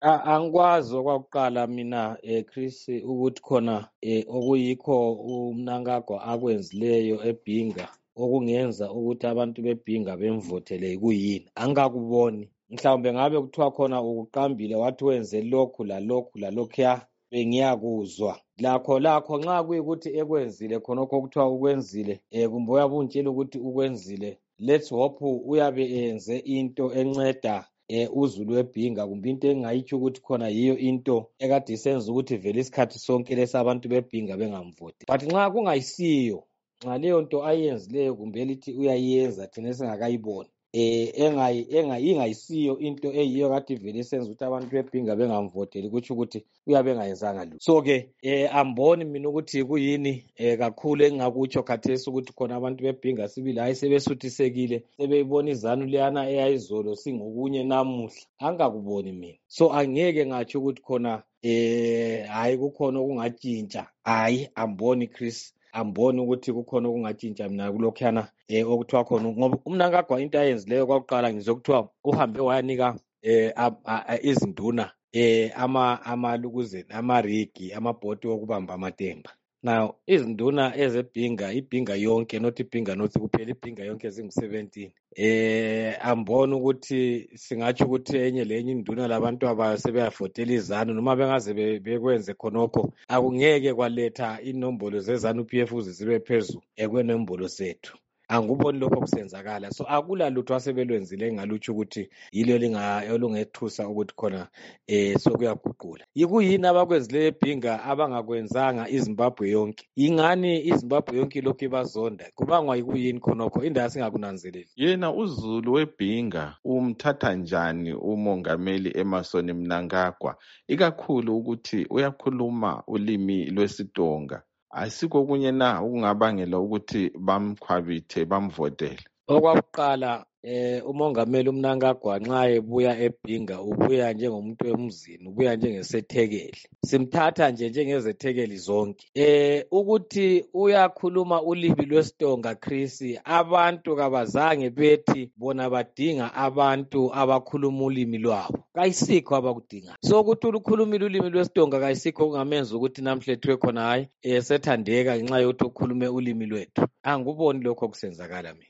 Angikwazi okwakuqala mina Chris ukuthi khona okuyikho uMnangagwa akwenzileyo eBhinga okungenza ukuthi abantu beBhinga bemvotele kuyini. Angakuboni. Mhlawumbe ngabe kuthiwa khona ukuqambile wathi wenze lokhu lalokhuya bengiyakuzwa. Lakho nxa kuyikuthi ekwenzile khonokho kuthiwa ukwenzile kumbe uyabuntshela ukuthi ukwenzile. Let's hope uyabe enze into enceda uzulu weBhinga kumbe into engayitsho ukuthi khona yiyo into ekade isenza ukuthi vele isikhathi sonke lesabantu beBhinga bengamvoti. But nxa kungayisiyo, nxa leyo nto ayenzileyo kumbe elithi uyayenza thina singakayiboni ingayisiyo into eyiyo kade vele isenza ukuthi abantu beBhinga bengamvoteli kutsho ukuthi uyabe engayenzanga lutho. So ke amboni mina ukuthi kuyini kakhulu engingakutsho khathesi ukuthi khona abantu beBhinga sibili hayi sebesuthisekile sebeyibona izanu leyana eyayizolo singokunye namuhla. Angakuboni mina. So angeke ngatsho ukuthi khona hayi kukhona okungatshintsha. Hayi amboni Chris. Amboni ukuthi kukhona okungatshintsha mina kulokhuyana okuthiwa khona ngoba uMnangagwa into ayenzileyo kwakuqala ngizokuthiwa uhambe wayanika izinduna amalukuzeni amarigi amabhoti okubamba amatemba. Now izinduna ezeBhinga iBhinga yonke not iBhinga not kuphela iBhinga yonke zingu-17. Ambona ukuthi singatsho ukuthi enye lenye induna labantu abayo sebeyavotela izanu noma bengaze bekwenze khonokho akungeke kwaletha inombolo zezanu PF zibe phezulu kwenombolo zethu. Anguboni lokho kusenzakala. So akula lutho asebelwenzile engalutsho ukuthi yilo olungethusa ukuthi khona sokuyaguqula. Yikuyini abakwenzileyo eBhinga abangakwenzanga iZimbabwe yonke. Ingani iZimbabwe yonke lokhu ibazonda. Kubangwa yikuyini khonokho indaba singakunanzeleli. Yena uzulu weBhinga umthatha njani umongameli Emmerson Mnangagwa ikakhulu ukuthi uyakhuluma ulimi lwesiTonga. Asikho kunye na ukungabangela ukuthi bamkhwabithe bamvotele. Okwakuqala umongameli uMnangagwa nxa ebuya eBhinga ubuya njengomuntu emzini ubuya njengesethekeli. Simthatha njengezethekeli zonke. Ukuthi uyakhuluma ulimi lwesiTonga Chris abantu kabazange bethi bona badinga abantu abakhuluma ulimi lwabo. Kayisikho abakudinga. So ukuthi ukhulumile ulimi lwesiTonga kayisikho kungamenza ukuthi namhle ethiwe khona hayi sethandeka ngenxa yokuthi ukhulume ulimi lwethu. Anguboni lokho kusenzakala mina.